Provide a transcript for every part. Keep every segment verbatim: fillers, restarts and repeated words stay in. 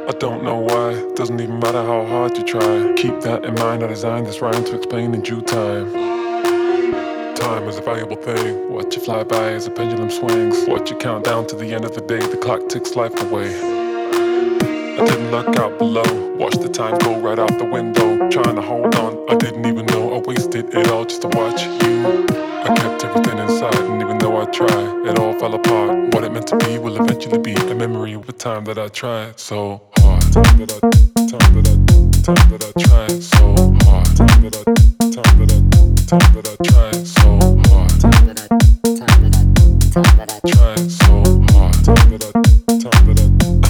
I don't know why, doesn't even matter how hard you try. Keep that in mind, I designed this rhyme to explain in due time. Time is a valuable thing. Watch it fly by as the pendulum swings. Watch it count down to the end of the day. The clock ticks life away. I didn't look out below. Watch the time go right out the window. Trying to hold on, I didn't even know I wasted it all just to watch you. I kept everything inside, and even though I tried, it all fell apart. What it meant to be will eventually be a memory of the time that I tried so hard. Time that I, time that I, time that I tried so hard. Time that I, time that I, time that I tried so hard. Time that I, time that I, time that I tried so hard. Time that I, time that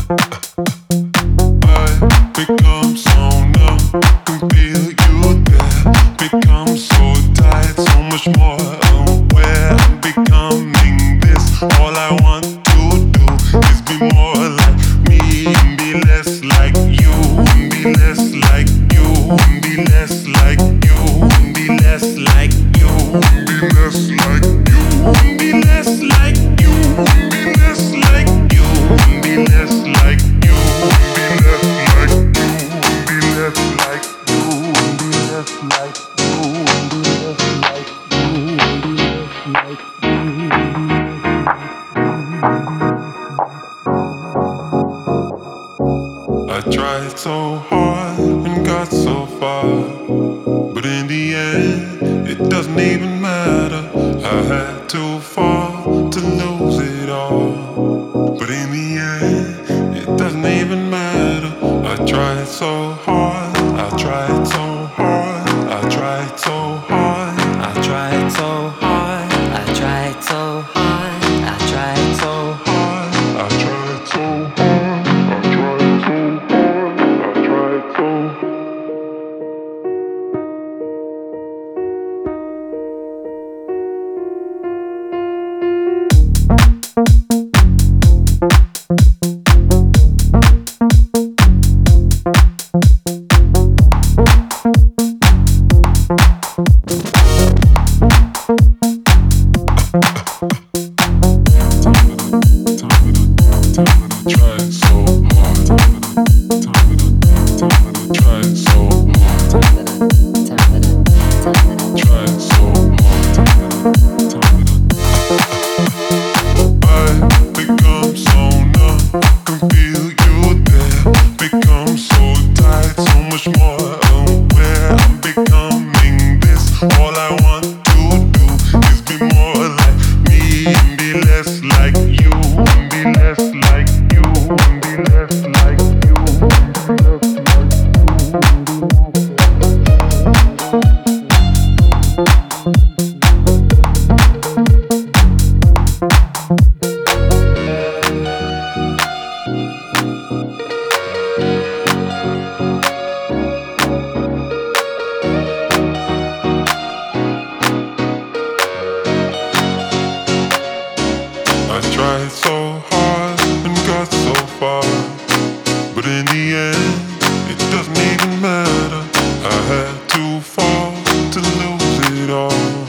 I. I become so numb, can feel you there. Become so tired, so much more aware. I'm becoming this. All I want to do is be more like me and be less like you, and be less like you, and be less like you, and be less like you, and be less like you, and be less like you, and be less like you, and be less like you, and be less like you, and be less like you, and be less like you, and be less like you, and be less like I tried so hard and got so far, but in the end, it doesn't even matter. I had to fall to lose it all, but in the end, it doesn't even matter. I tried so hard, I tried so hard, I tried so hard, I tried so hard, I tried so hard, I tried so hard, I tried so hard, I tried so hard, I tried so. It doesn't even matter. I had to fall to lose it all.